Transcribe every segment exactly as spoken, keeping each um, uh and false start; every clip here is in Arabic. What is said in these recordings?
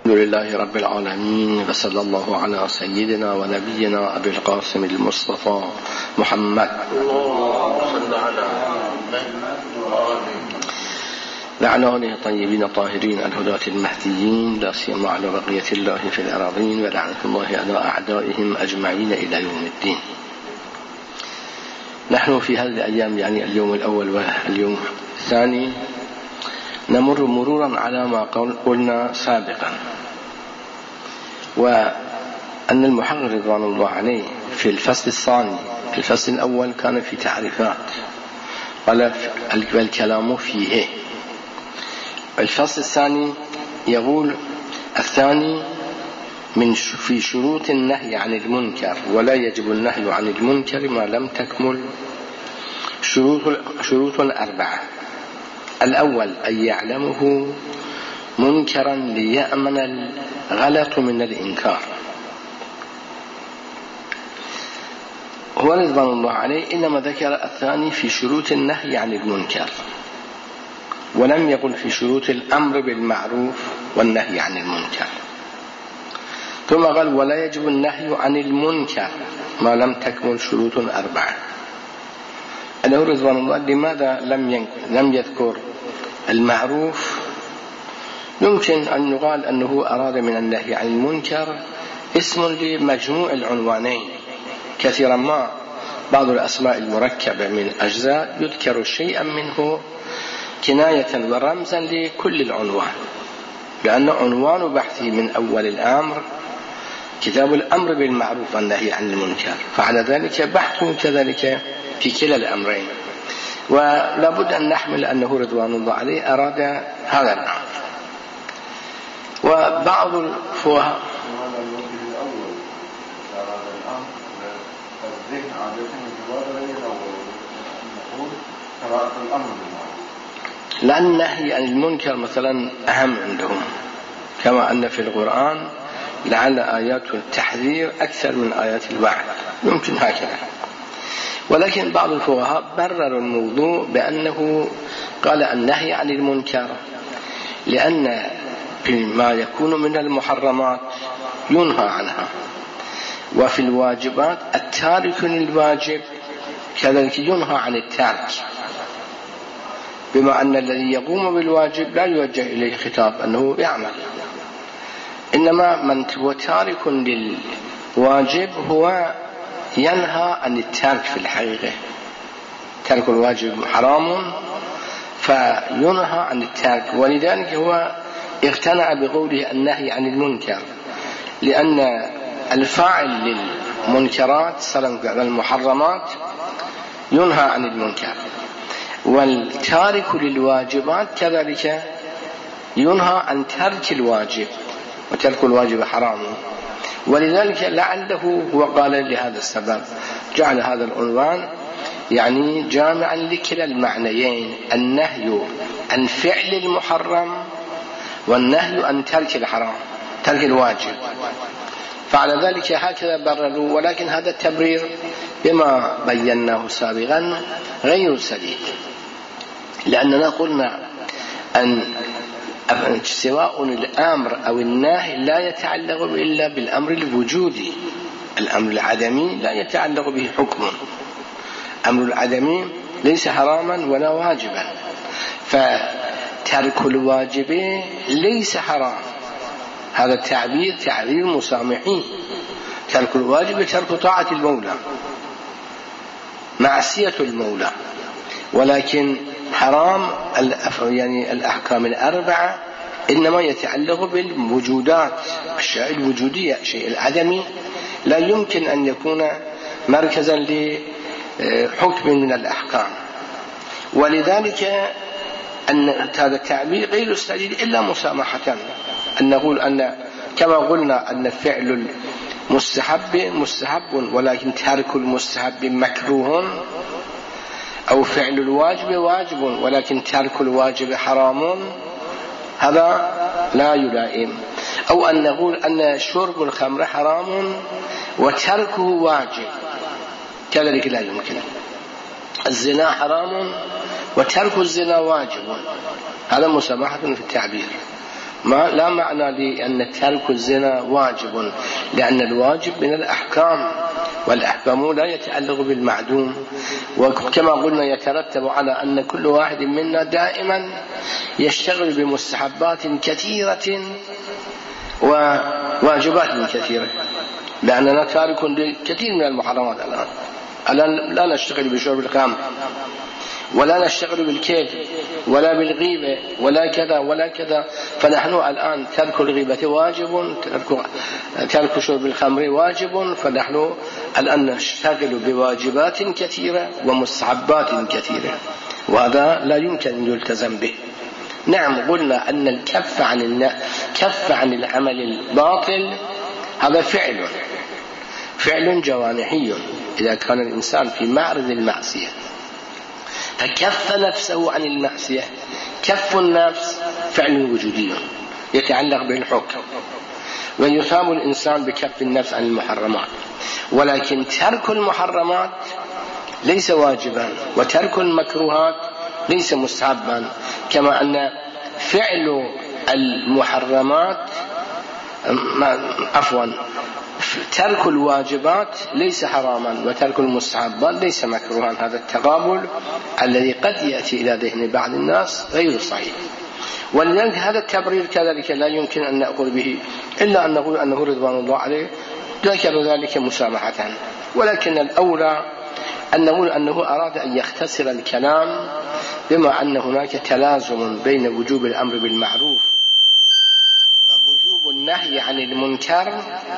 الحمد لله رب العالمين، وصلى الله على سيدنا ونبينا أبي القاسم المصطفى محمد وعلى آله الطيبين الطاهرين الهداة المهديين، لا سيما على بقية الله في الأراضين، ولعنة الله على أعدائهم أجمعين إلى يوم الدين. نحن في هذه الأيام، يعني اليوم الأول واليوم الثاني، نمر مرورا على ما قلنا سابقا، وأن المحقق رضوان الله عليه في الفصل الثاني، في الفصل الأول كان في تعريفات، قال الكلام فيه. الفصل الثاني يقول الثاني من في شروط النهي عن المنكر، ولا يجب النهي عن المنكر ما لم تكمل شروط شروط أربعة. الأول أن يعلمه منكرا ليأمن الغلط من الإنكار. هو رضوان الله عليه إنما ذكر الثاني في شروط النهي عن المنكر، ولم يقل في شروط الأمر بالمعروف والنهي عن المنكر. ثم قال ولا يجب النهي عن المنكر ما لم تكمل شروط أربعة. أنه رضوان الله لماذا لم لم يذكر المعروف؟ يمكن أن يقال أنه أراد من النهي عن المنكر اسم لمجموع العنوانين. كثيرا ما بعض الأسماء المركبة من أجزاء يذكر شيئا منه كناية ورمزا لكل العنوان، لأن عنوان بحثه من أول الأمر كتاب الأمر بالمعروف والنهي عن المنكر، فعلى ذلك بحثه كذلك في كلا الأمرين. ولا بد أن نحمل أنه رضوان الله عليه أراد هذا الأمر. وبعض الفقهاء لأن النهي عن المنكر مثلا أهم عندهم، كما أن في القرآن لعل آيات التحذير أكثر من آيات الوعد، يمكن هكذا. ولكن بعض الفقهاء برروا الموضوع بأنه قال النهي عن المنكر لأن ما يكون من المحرمات ينهى عنها، وفي الواجبات التارك للواجب كذلك ينهى عن الترك، بما أن الذي يقوم بالواجب لا يوجه إليه خطاب أنه يعمل، إنما من هو تارك للواجب هو ينهى عن الترك. في الحقيقة ترك الواجب حرام فينهى عن الترك، ولذلك هو اقتنع بقوله النهي عن المنكر، لأن الفاعل للمنكرات صلى المحرمات ينهى عن المنكر، والتارك للواجبات كذلك ينهى عن ترك الواجب، وترك الواجب حرام. ولذلك لعله هو قال لهذا السبب جعل هذا العنوان يعني جامعا لكلا المعنيين، النهي عن فعل المحرم والنهي عن ترك الحرام، ترك الواجب. فعلى ذلك هكذا برروا، ولكن هذا التبرير بما بيناه سابقا غير سديد، لأننا قلنا أن سواء الأمر أو النهي لا يتعلق إلا بالأمر الوجودي، الأمر العدمي لا يتعلق به حكم. أمر العدمي ليس حراما ولا واجبا، فترك الواجب ليس حرام، هذا التعبير تعبير مسامحين. ترك الواجب ترك طاعة المولى، معصية المولى، ولكن حرام يعني الأحكام الأربعة إنما يتعلق بالوجودات، الشيء الوجودية. الشيء العدمي لا يمكن أن يكون مركزا لحكم من الأحكام. ولذلك أن هذا التعبير غير سديد إلا مسامحة، أن نقول أن كما قلنا أن فعل المستحب مستحب ولكن ترك المستحب مكروه، أو فعل الواجب واجب ولكن ترك الواجب حرام، هذا لا يلائم. أو أن نقول أن شرب الخمر حرام وتركه واجب، كذلك لا يمكن. الزنا حرام وترك الزنا واجب، هذا مسامحة في التعبير. ما لا معنى لأن ترك الزنا واجب، لأن الواجب من الأحكام، والأحكام لا يتعلق بالمعدوم. وكما قلنا يترتب على أن كل واحد منا دائما يشتغل بمستحبات كثيرة وواجبات كثيرة، لأننا تارك كثير من المحرمات الآن. الآن لا نشتغل بشرب الخمر، ولا نشتغل بالكيد، ولا بالغيبة، ولا كذا ولا كذا. فنحن الآن ترك الغيبة واجب، ترك, ترك شرب الخمر واجب، فنحن الآن نشتغل بواجبات كثيرة ومستحبات كثيرة، وهذا لا يمكن أن يلتزم به. نعم قلنا أن الكف عن كف عن العمل الباطل هذا فعل فعل جوانحي إذا كان الإنسان في معرض المعصية، فكف نفسه عن المعصية. كف النفس فعل وجودي يتعلق بالحكم، ويثاب الإنسان بكف النفس عن المحرمات. ولكن ترك المحرمات ليس واجبا، وترك المكروهات ليس مستحبا، كما أن فعل المحرمات عفوا ترك الواجبات ليس حراما، وترك المستحبات ليس مكروها. هذا التقابل الذي قد يأتي إلى ذهن بعض الناس غير صحيح. ولذلك هذا التبرير كذلك لا يمكن أن نأخذ به إلا أن نقول أنه رضوان الله عليه ذكر ذلك مسامحة. ولكن الأولى أن نقول أنه أراد أن يختصر الكلام، بما أن هناك تلازم بين وجوب الأمر بالمعروف ووجوب النهي عن المنكر،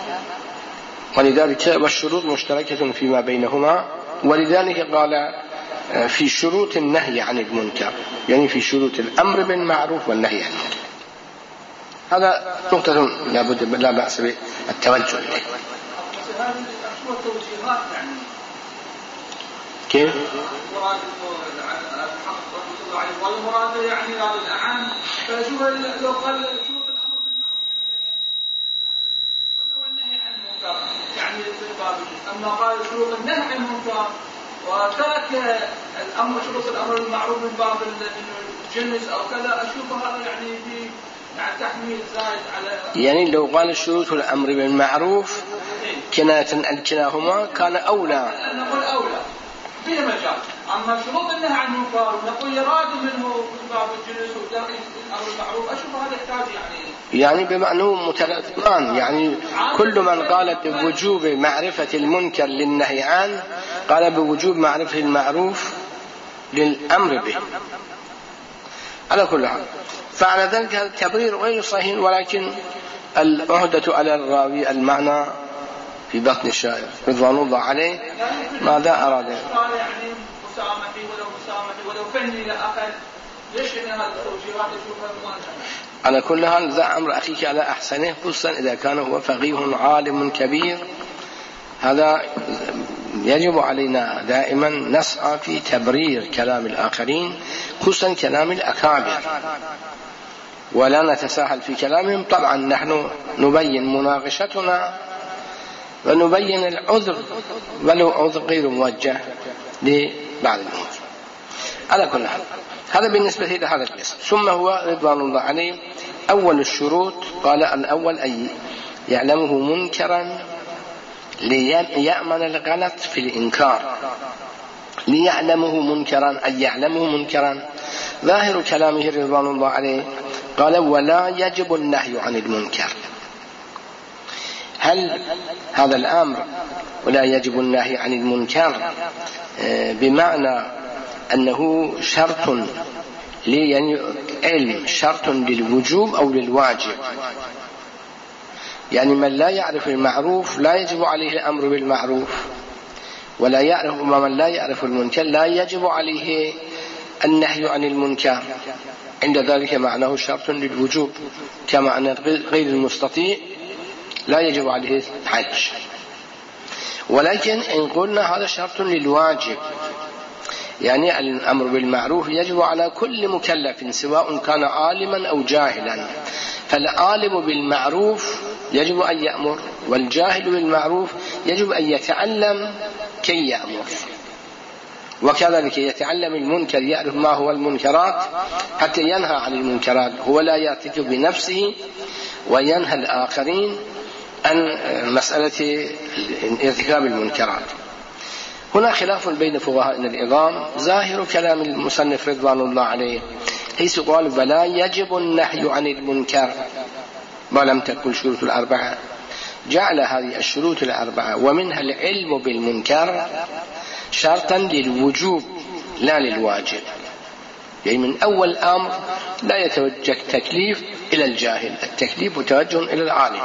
ولذلك والشروط مشتركة فيما بينهما. ولذلك قال في شروط النهي عن المنكر، يعني في شروط الأمر بالمعروف والنهي عن المنكر. هذا نقطة لا بد لا بأس بالتوجه إليه. كيف؟ والمراد يعني الأعم، فشوف لو قال شروط الأمر بالمعروف والنهي عن المنكر يعني في الباب، أما قال شروط النهي عن المنكر وترك الأمر شروط الأمر بالمعروف من باب الجنس أو كذا، أشوف هذا يعني في يعني تحميل زائد على، يعني لو قال شروط الأمر بالمعروف كناية كلاهما كان أولى، نقول أولى فيه مجال. أما شروط النهي عن المنكر نقول يراد منه باب الجنس وترك الأمر بالمعروف، أشوف هذا يحتاج يعني يعني بمعنى متلازمان. يعني كل من قال بوجوب معرفة المنكر للنهي عنه قال بوجوب معرفة المعروف للأمر به على كل حال. فعلى ذلك هذا التبرير غير صحيح، ولكن العهدة على الراوي المعنى في بطن الشاعر رضوان الله عليه ماذا أراد. يعني مسامحي ولو مسامحي ولو فني لأقل، ليش إن هذه التوجيهات أشوفها مهمة. على كل حال ذا أمر أخيك على أحسنه، خصوصا إذا كان هو فقيه عالم كبير. هذا يجب علينا دائما نسعى في تبرير كلام الآخرين، خصوصا كلام الأكابر، ولا نتساهل في كلامهم. طبعا نحن نبين مناقشتنا ونبين العذر ولو عذر غير موجه لبعض الأمور. على كل حال هذا بالنسبة لهذا القسم. ثم هو رضوان الله عليه أول الشروط قال الأول أي يعلمه منكرا ليأمن الغلط في الإنكار. ليعلمه منكرا أي يعلمه منكرا. ظاهر كلامه رضوان الله عليه قال ولا يجب النهي عن المنكر. هل هذا الأمر ولا يجب النهي عن المنكر بمعنى أنه شرط لي يعني علم شرط للوجوب أو للواجب؟ يعني من لا يعرف المعروف لا يجب عليه الأمر بالمعروف، ولا يعرف ومن لا يعرف المنكر لا يجب عليه النهي عن المنكر. عند ذلك معناه شرط للوجوب، كما أن غير المستطيع لا يجب عليه الحج. ولكن إن قلنا هذا شرط للواجب، يعني الأمر بالمعروف يجب على كل مكلف سواء كان عالما أو جاهلا. فالعالم بالمعروف يجب أن يأمر، والجاهل بالمعروف يجب أن يتعلم كي يأمر. وكذلك يتعلم المنكر، يعرف ما هو المنكرات حتى ينهى عن المنكرات، هو لا يرتكب بنفسه وينهى الآخرين عن مسألة ارتكاب المنكرات. هنا خلاف بين فقهاء العظام. ظاهر كلام المصنف رضوان الله عليه حيث قال ولا يجب النهي عن المنكر ما لم تكن شروط الأربعة، جعل هذه الشروط الأربعة ومنها العلم بالمنكر شرطا للوجوب لا للواجب، يعني من أول الأمر لا يتوجه تكليف إلى الجاهل، التكليف متوجه إلى العالم.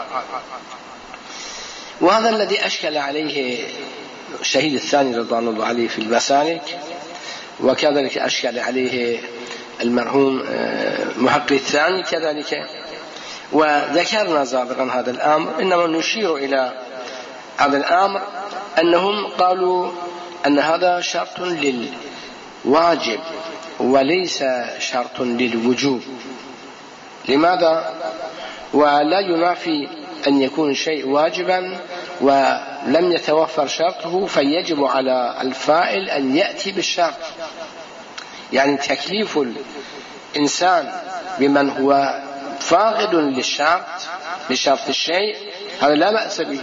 وهذا الذي أشكل عليه الشهيد الثاني رضوان الله عليه في المسالك، وكذلك أشكل عليه المرحوم محقق الثاني كذلك. وذكرنا سابقا هذا الأمر، إنما نشير إلى هذا الأمر أنهم قالوا أن هذا شرط للواجب وليس شرط للوجوب. لماذا؟ ولا ينافي أن يكون شيء واجبا ولم يتوفر شرطه فيجب على الفاعل أن يأتي بالشرط، يعني تكليف الإنسان بمن هو فاقد للشرط لشرط الشيء هذا لا بأس به،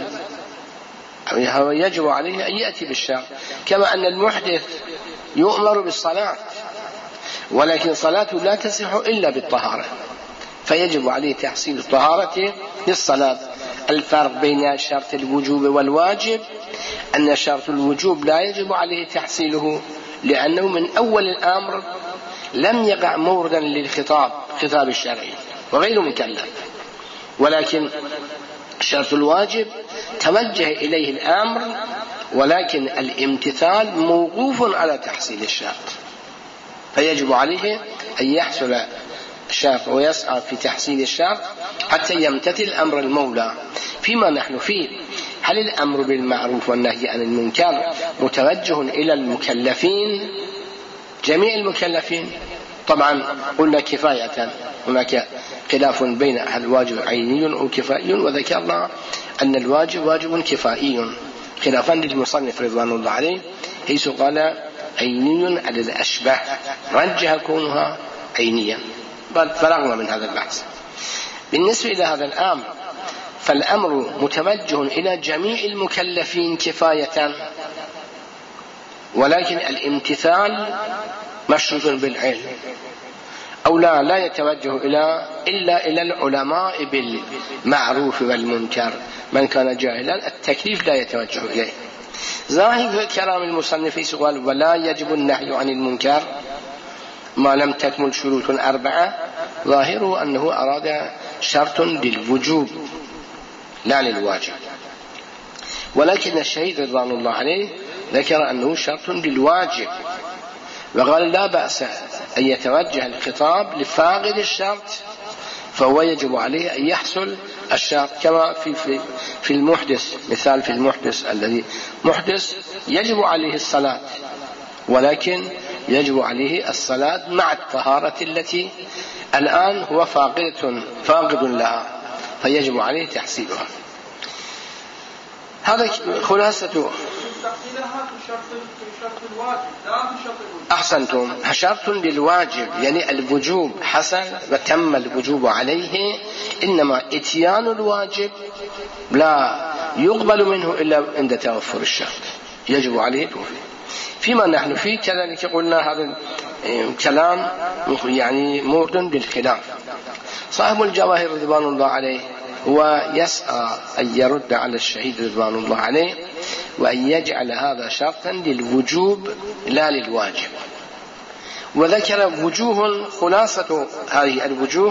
هو يجب عليه أن يأتي بالشرط. كما أن المحدث يؤمر بالصلاة ولكن صلاته لا تصح إلا بالطهارة، فيجب عليه تحصيل الطهارة للصلاة. الفرق بين شرط الوجوب والواجب أن شرط الوجوب لا يجب عليه تحصيله لأنه من أول الأمر لم يقع موردا للخطاب خطاب الشرعي وغير مكلف، ولكن شرط الواجب توجه إليه الأمر ولكن الامتثال موقوف على تحصيل الشرط، فيجب عليه أن يحصل الشرط ويسعى في تحصيل الشرط حتى يمتثل أمر المولى. فيما نحن فيه، هل الأمر بالمعروف والنهي عن المنكر متوجه إلى المكلفين جميع المكلفين؟ طبعا قلنا كفاية، هناك خلاف بين الواجب عيني أو كفائي، وذكرنا أن الواجب واجب كفائي خلافا للمصنف رضوان الله عليه حيث قال عيني على الأشبه رجح كونها عينيا. فرغنا من هذا البحث. بالنسبة إلى هذا الأمر فالأمر متوجه إلى جميع المكلفين كفاية، ولكن الامتثال مشروط بالعلم، أو لا لا يتوجه إلى إلا إلى العلماء بالمعروف والمنكر، من كان جاهلا التكليف لا يتوجه إليه. ظاهر كلام المصنف قال ولا يجب النهي عن المنكر ما لم تكمل شروط أربعة، ظاهره أنه أراد شرط للوجوب لا للواجب، ولكن الشهيد رضوان الله عليه ذكر أنه شرط للواجب، وقال لا بأس أن يتوجه الخطاب لفاقد الشرط فهو يجب عليه أن يحصل الشرط، كما في, في, في المحدث، مثال في المحدث الذي محدث يجب عليه الصلاة ولكن يجب عليه الصلاة مع الطهارة التي الآن هو فاقد فاقد لها فيجب عليه تحصيلها. هذا خلاصة. أحسنتم، شرط للواجب يعني الوجوب حصل وتم الوجوب عليه، إنما إتيان الواجب لا يقبل منه إلا عند توفر الشرط، يجب عليه توفير. فيما نحن فيه كذلك قلنا هذا كلام يعني مورد بالخلاف. صاحب الجواهر رضوان الله عليه هو يسعى أن يرد على الشهيد رضوان الله عليه وأن يجعل هذا شرطا للوجوب لا للواجب، وذكر وجوه. خلاصة هذه الوجوه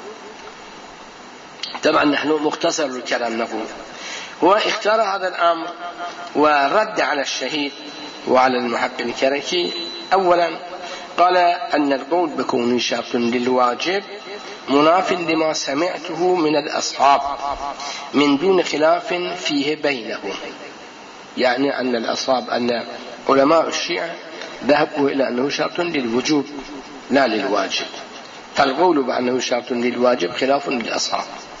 طبعا نحن مختصر الكلام نقول، هو اختار هذا الأمر ورد على الشهيد وعلى المحقق الكركي. أولا قال أن القول بكون شرط للواجب مناف لما سمعته من الأصحاب من دون خلاف فيه بينهم، يعني أن الأصحاب أن علماء الشيعة ذهبوا إلى أنه شرط للوجوب لا للواجب، فالقول بأنه شرط للواجب خلاف للأصحاب.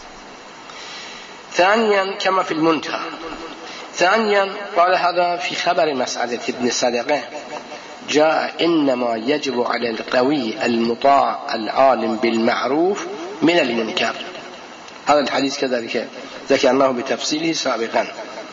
ثانيا كما في المنتهى. ثانيا قال هذا في خبر مسعدة بن صدقة جاء إنما يجب على القوي المطاع العالم بالمعروف من المنكر. هذا الحديث كذلك ذكرناه بتفصيله سابقا،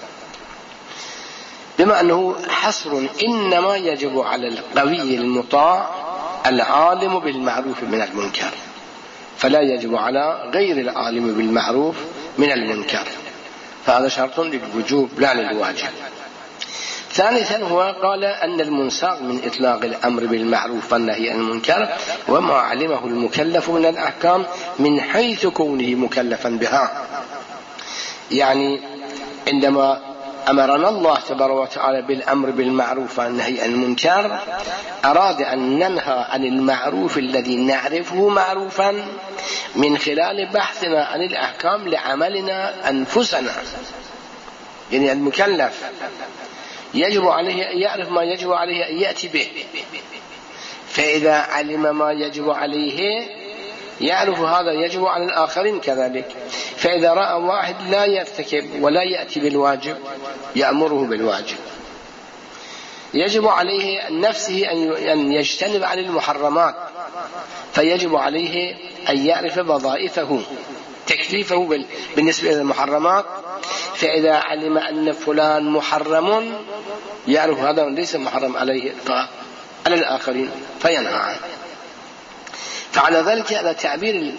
بما أنه حصر إنما يجب على القوي المطاع العالم بالمعروف من المنكر، فلا يجب على غير العالم بالمعروف من المنكر، فهذا شرط للوجوب لا للواجب. ثالثا هو قال أن المنساق من إطلاق الأمر بالمعروف والنهي عن المنكر وما علمه المكلف من الأحكام من حيث كونه مكلفا بها. يعني عندما أمرنا الله تبارك وتعالى بالأمر بالمعروف والنهي عن المنكر أراد أن ننهى عن المعروف الذي نعرفه معروفا من خلال بحثنا عن الأحكام لعملنا أنفسنا. يعني المكلف يجب عليه أن يعرف ما يجب عليه أن يأتي به، فإذا علم ما يجب عليه يعرف هذا يجب على الآخرين كذلك، فإذا رأى واحد لا يرتكب ولا يأتي بالواجب يأمره بالواجب. يجب عليه نفسه أن يجتنب عن المحرمات، فيجب عليه أن يعرف وظائفه تكليفه بالنسبة إلى المحرمات، فإذا علم أن فلان محرم يعرف هذا ليس محرم عليه على الآخرين فينهى عنه. فعلى ذلك هذا تعبير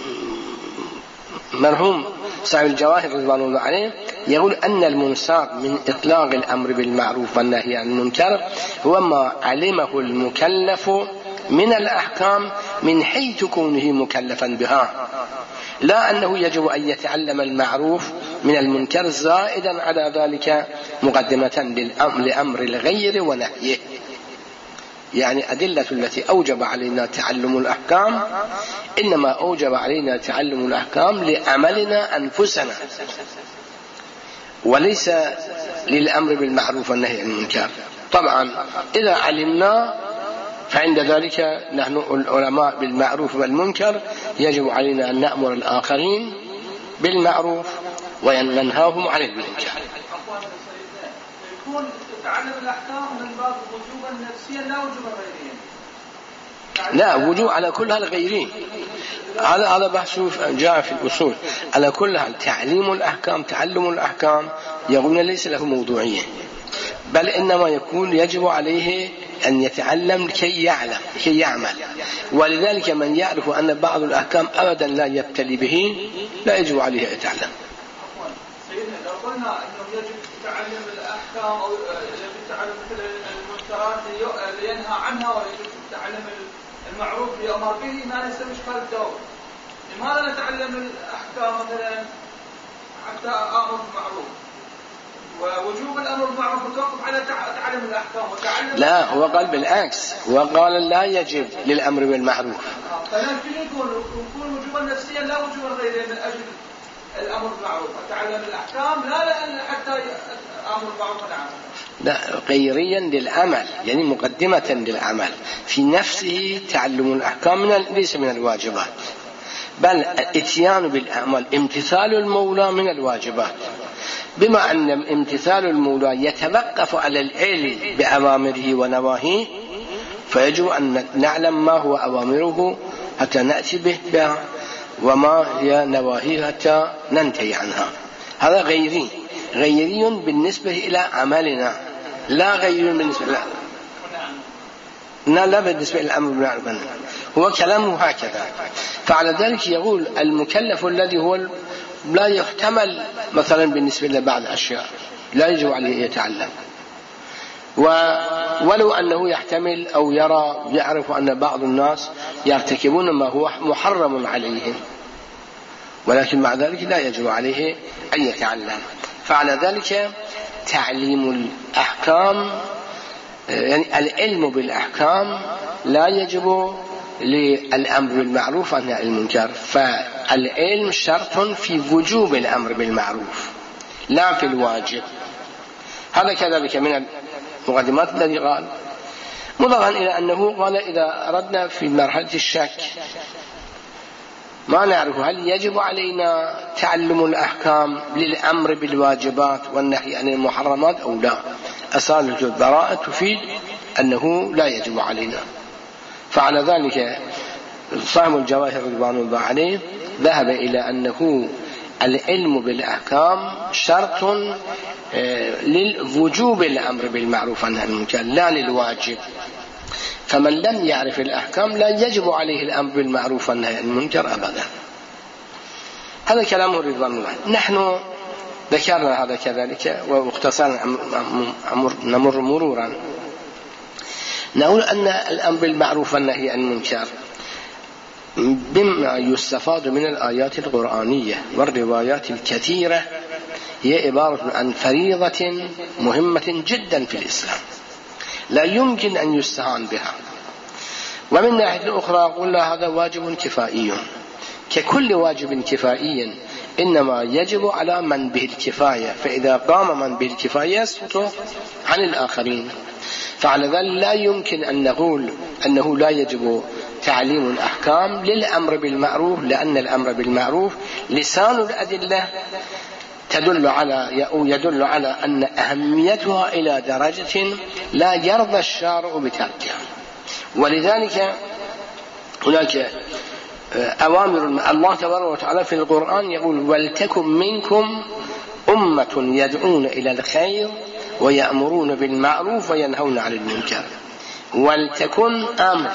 مرحوم صاحب الجواهر رضوان الله عليه يقول أن المنساق من إطلاق الأمر بالمعروف والنهي عن المنكر هو ما علمه المكلف من الأحكام من حيث كونه مكلفا بها، لا أنه يجب أن يتعلم المعروف من المنكر زائدا على ذلك مقدمة لأمر الغير ونهيه. يعني أدلة التي أوجب علينا تعلم الأحكام إنما أوجب علينا تعلم الأحكام لعملنا أنفسنا، وليس للأمر بالمعروف والنهي عن المنكر. طبعا إذا علمنا فعند ذلك نحن العلماء بالمعروف والمنكر يجب علينا أن نأمر الآخرين بالمعروف وننهاهم عن المنكر. يكون تعلم الأحكام من باب وجوبا نفسيا لا وجوبا غيريا. لا، وجوب على كل هالغيرين. هذا هذا بحث جاء في الأصول. على كل حال تعليم الأحكام تعلم الأحكام يقولون ليس له موضوعية، بل إنما يكون يجب عليه أن يتعلم كي يعلم كي يعمل. ولذلك من يعرف أن بعض الأحكام أبدا لا يبتلي به لا يجب عليه أن يتعلم. سيدنا لو قلنا أنه يجب تعلم الأحكام أو يجب تعلم مثل المنكرات لينهى عنها ويجب تعلم المعروف ليأمر به ما يسمى إشكال الدور. لماذا نتعلم الأحكام مثلا حتى أمر بالمعروف ووجوب الأمر بالمعروف متوقف على تعلم الأحكام وتعلم؟ لا، هو قال بالعكس، وقال لا يجب للأمر بالمعروف. فلكن يكون يكون وجوبا نفسيا لا وجوبا غيريا من أجل الأمر بالمعروف وتعلم الأحكام لا لأن حتى أمر بالمعروف نعم. لا، غيريا للعمل، يعني مقدمة للعمل في نفسه. تعلم الأحكام من ليس من الواجبات، بل الاتيان بالأعمال امتثال المولى من الواجبات، بما أن امتثال المولى يتوقف على العلم بأوامره ونواهيه، فيجب أن نعلم ما هو أوامره حتى نأتي به بها وما هي نواهيه حتى ننتهي عنها. هذا غيري غيري بالنسبة إلى عملنا، لا غير بالنسبة لا لا, لا بالنسبة إلى الأمر بالمعروف، هو كلامه هكذا. فعلى ذلك يقول المكلف الذي هو لا يحتمل مثلا بالنسبة لبعض الأشياء لا يجب عليه يتعلم، ولو أنه يحتمل أو يرى يعرف أن بعض الناس يرتكبون ما هو محرم عليهم، ولكن مع ذلك لا يجب عليه أن يتعلم. فعلى ذلك تعليم الأحكام يعني العلم بالأحكام لا يجب للأمر بالمعروف والنهي عن المنكر، فالعلم شرط في وجوب الأمر بالمعروف لا في الواجب. هذا كذلك من المقدمات الذي قال، مضافا إلى أنه قال إذا أردنا في مرحلة الشك ما نعرف هل يجب علينا تعلم الأحكام للأمر بالواجبات والنهي عن المحرمات أو لا. أصالة البراءة تفيد أنه لا يجب علينا. فعلى ذلك صاحب الجواهر رضوان الله عليه ذهب إلى أنه العلم بالأحكام شرط للوجوب الأمر بالمعروف والنهي عن المنكر لا للواجب. فمن لم يعرف الأحكام لا يجب عليه الأمر بالمعروف والنهي عن المنكر أبدا. هذا كلامه رضوان الله. نحن ذكرنا هذا كذلك واختصارا نمر مرورا. نقول أن الأمر بالمعروف والنهي عن المنكر بما يستفاد من الآيات القرآنية والروايات الكثيرة هي عبارة عن فريضة مهمة جدا في الإسلام لا يمكن أن يستهان بها. ومن ناحية أخرى قلنا هذا واجب كفائي، ككل واجب كفائي إنما يجب على من به الكفاية، فإذا قام من به الكفاية يسقط عن الآخرين. فعلى ذلك لا يمكن أن نقول أنه لا يجب تعليم الأحكام للأمر بالمعروف، لأن الأمر بالمعروف لسان الأدلة تدل على يدل على أن أهميتها إلى درجة لا يرضى الشارع بتركها. ولذلك هناك أوامر الله تبارك وتعالى في القرآن يقول ولتكن منكم أمة يدعون إلى الخير ويأمرون بالمعروف وينهون عن المنكر. ولتكن أمر،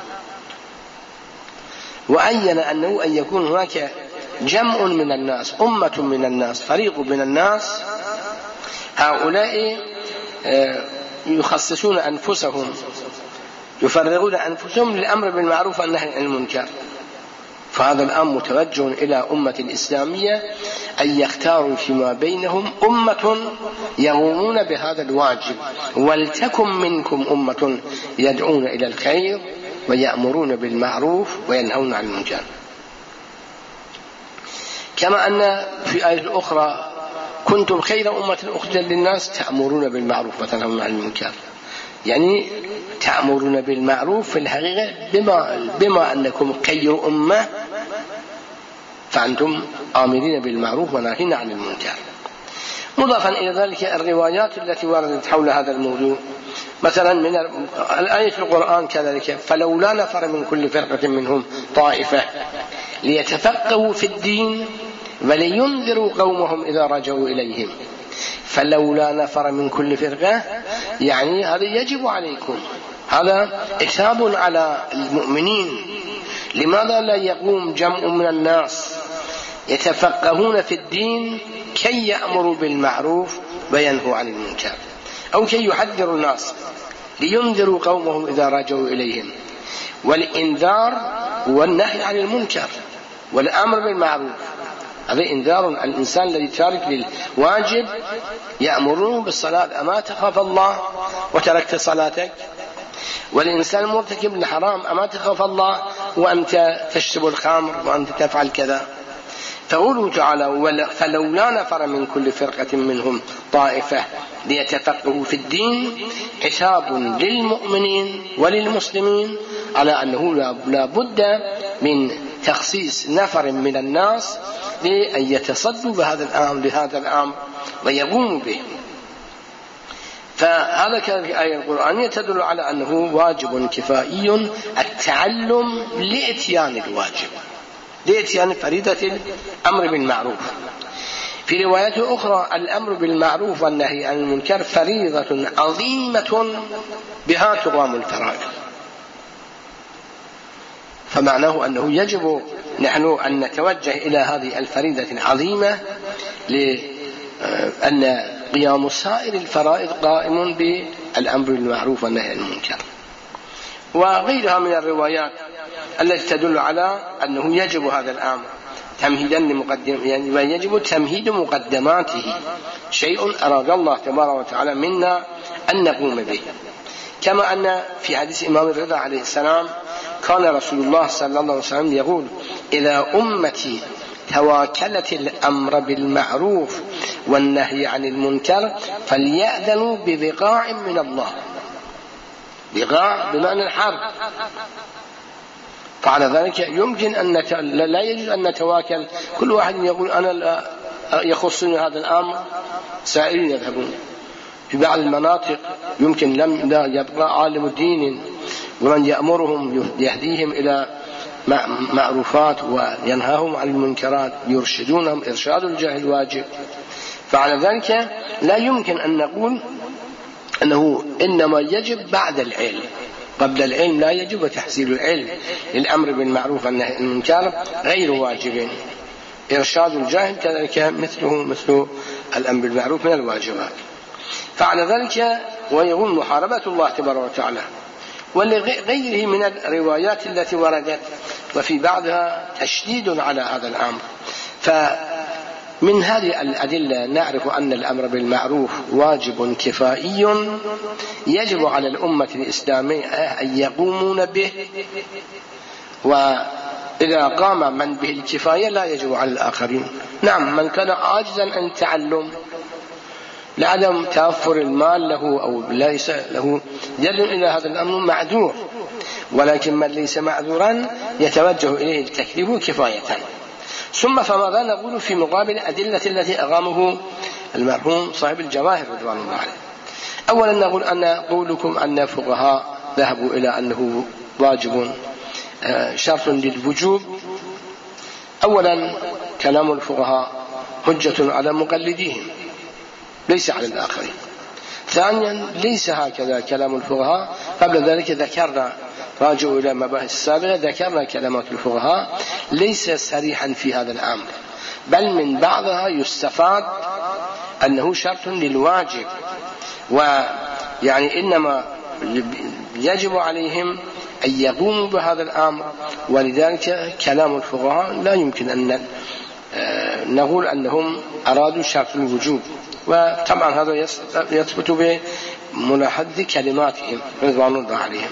وأين أنه أن يكون هناك جمع من الناس، أمة من الناس، فريق من الناس، هؤلاء يخصصون أنفسهم يفرغون أنفسهم للأمر بالمعروف والنهي عن المنكر. فهذا الآن متوجه إلى أمة الإسلامية أن يختاروا فيما بينهم أمة يقومون بهذا الواجب. ولتكن منكم أمة يدعون إلى الخير ويأمرون بالمعروف وينهون عن المنكر. كما أن في آية أخرى كنتم خير أمة أخرجت للناس تأمرون بالمعروف وتنهون عن المنكر. يعني تأمرون بالمعروف في الحقيقة بما, بما أنكم خير أمة فأنتم آمرين بالمعروف وناهين عن المنكر. مضافا إلى ذلك الروايات التي وردت حول هذا الموضوع، مثلا من الآية في القرآن كذلك فلولا نفر من كل فرقة منهم طائفة ليتفقهوا في الدين ولينذروا قومهم إذا رجعوا إليهم. فلولا نفر من كل فرقة يعني هذا يجب عليكم، هذا إثاب على المؤمنين. لماذا لا يقوم جمع من الناس يتفقهون في الدين كي يأمروا بالمعروف وينهوا عن المنكر، أو كي يحذروا الناس لينذروا قومهم إذا رجعوا إليهم. والإنذار والنهي عن المنكر والأمر بالمعروف هذا إنذار الإنسان الذي تارك للواجب يأمرون بالصلاة أما تخاف الله وتركت صلاتك، والإنسان مرتكب الحرام أما تخاف الله وأنت تشرب الخمر وأنت تفعل كذا. فقوله تعالى فلولا نفر من كل فرقة منهم طائفة ليتفقهوا في الدين حساب للمؤمنين وللمسلمين على أنه لا بد من تخصيص نفر من الناس لأن يتصدوا بهذا الأمر لهذا الأمر ويقوموا به. فهذا كان في آية القرآنية تدل على أنه واجب كفائي التعلم لإتيان الواجب، لإتيان فريضة الأمر بالمعروف. في روايات أخرى الأمر بالمعروف والنهي عن المنكر فريضة عظيمة بها تقام الفرائض. فمعناه أنه يجب نحن أن نتوجه إلى هذه الفريضة العظيمة، لأن قيام سائر الفرائض قائم بالأمر بالمعروف والنهي عن المنكر. وغيرها من الروايات التي تدل على أنه يجب هذا الأمر تمهيدا لمقدم، يعني ويجب تمهيد مقدماته، شيء أراد الله تبارك وتعالى منا أن نقوم به. كما أن في حديث إمام الرضا عليه السلام كان رسول الله صلى الله عليه وسلم يقول إذا أمتي تواكلت الأمر بالمعروف والنهي عن المنكر فليأذنوا ببقاع من الله. بقاع بمعنى الحرب. فعلى ذلك يمكن أن نت... لا يجوز أن نتواكل كل واحد يقول أنا لا يخصني هذا الأمر سائرين يذهبون، في بعض المناطق يمكن لم لا يبقى عالم دين ومن يأمرهم يهديهم إلى معروفات وينهاهم عن المنكرات، يرشدونهم إرشاد الجاهل واجب. فعلى ذلك لا يمكن أن نقول أنه إنما يجب بعد العلم، قبل العلم لا يجب، وتحصيل العلم للأمر بالمعروف والنهي عن المنكر غير واجب. إرشاد الجاهل كذلك مثله مثل الأمر بالمعروف من الواجبات. فعلى ذلك ويقول محاربة الله تبارك وتعالى ولغيره من الروايات التي وردت، وفي بعضها تشديد على هذا الأمر. فمن هذه الأدلة نعرف أن الأمر بالمعروف واجب كفائي يجب على الأمة الإسلامية أن يقومون به، وإذا قام من به الكفاية لا يجب على الآخرين. نعم، من كان عاجزا عن التعلم لعدم توفر المال له أو ليس له يد إلى هذا الأمر معذور، ولكن من ليس معذورا يتوجه إليه التكليف كفاية. ثم فماذا نقول في مقابل الأدلة التي أقامه المرحوم صاحب الجواهر رضوان الله عليه؟ أولا نقول أن قولكم أن الفقهاء ذهبوا إلى أنه واجب شرط للوجوب، أولا كلام الفقهاء حجة على مقلديهم ليس على الآخرين. ثانيا ليس هكذا كلام الفقهاء، قبل ذلك ذكرنا راجعوا إلى مباحث السابقة ذكرنا كلمات الفقهاء ليس صريحا في هذا الأمر، بل من بعضها يستفاد أنه شرط للواجب، ويعني إنما يجب عليهم أن يقوموا بهذا الأمر. ولذلك كلام الفقهاء لا يمكن أن نقول أنهم أرادوا شرط الوجوب، وطبعا هذا يثبت بملاحظة كلماتهم رضوان الله عليهم.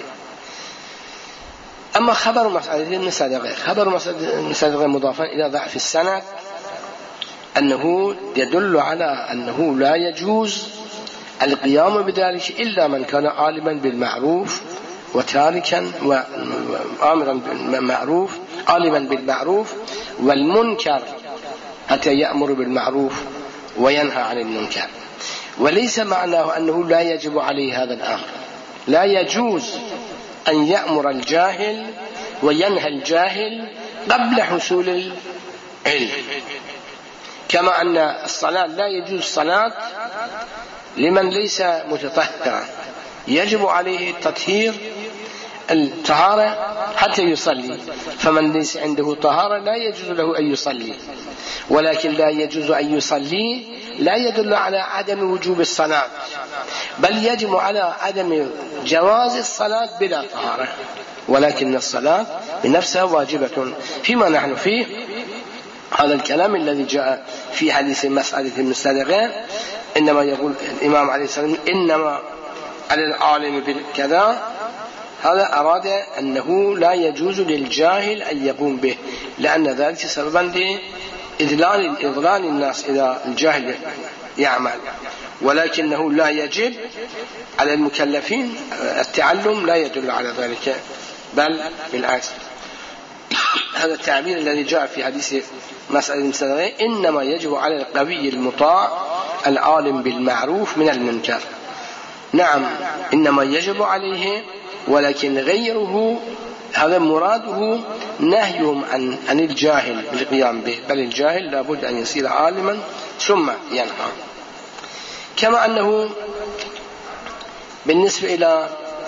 أما خبر مسألة المصادقة، خبر مسألة المصادقة مضافا إلى ضعف السند أنه يدل على أنه لا يجوز القيام بذلك إلا من كان عالما بالمعروف وتاركا وآمرا بالمعروف، عالما بالمعروف والمنكر حتى يأمر بالمعروف وينهى عن المنكر. وليس معناه أنه لا يجب عليه هذا الأمر، لا يجوز أن يأمر الجاهل وينهى الجاهل قبل حصول العلم، كما أن الصلاة لا يجوز الصلاة لمن ليس متطهرا، يجب عليه التطهير الطهارة حتى يصلي، فمن ليس عنده طهارة لا يجوز له أن يصلي. ولكن لا يجوز أن يصلي لا يدل على عدم وجوب الصلاة، بل يجب على عدم جواز الصلاة بلا طهارة، ولكن الصلاة بنفسها واجبة. فيما نحن فيه هذا الكلام الذي جاء في حديث مسألة المصادقة، إنما يقول الإمام عليه السلام إنما على العالم بالكذا، هذا أراد أنه لا يجوز للجاهل أن يقوم به، لأن ذلك سببا لإذلال إضلال الناس إذا الجاهل يعمل، ولكنه لا يجب على المكلفين التعلم، لا يدل على ذلك، بل بالعكس. هذا التعبير الذي جاء في حديث مسألة المصادقة إنما يجب على القوي المطاع العالم بالمعروف من المنكر. نعم، إنما يجب عليه، ولكن غيره هذا مراده نهيهم عن, عن الجاهل بالقيام به، بل الجاهل لابد أن يصير عالما ثم ينهى. كما أنه بالنسبة إلى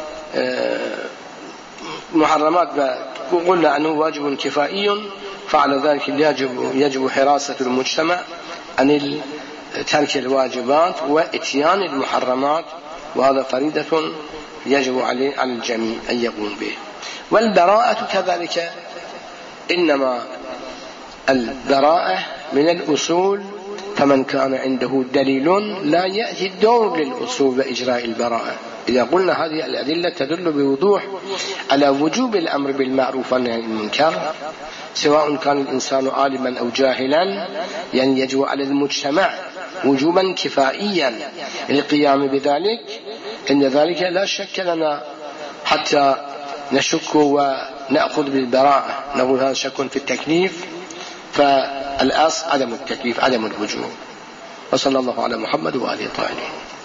محرمات قلنا أنه واجب كفائي، فعلى ذلك يجب, يجب حراسة المجتمع عن ترك الواجبات وإتيان المحرمات، وهذا فريضة يجب عليه على الجميع أن يقوم به. والبراءة كذلك، إنما البراءة من الأصول، فمن كان عنده دليل لا يأتي الدور للأصول وإجراء البراءة. إذا قلنا هذه الأدلة تدل بوضوح على وجوب الأمر بالمعروف والنهي عن المنكر، سواء كان الإنسان عالما أو جاهلا، يعني يجب على المجتمع وجوبا كفائيا للقيام بذلك. إن ذلك لا شك لنا حتى نشك ونأخذ بالبراءة، نقول هذا شك في التكليف، فالأصل عدم التكليف عدم الوجوب. وصلى الله على محمد وآله الطاهرين.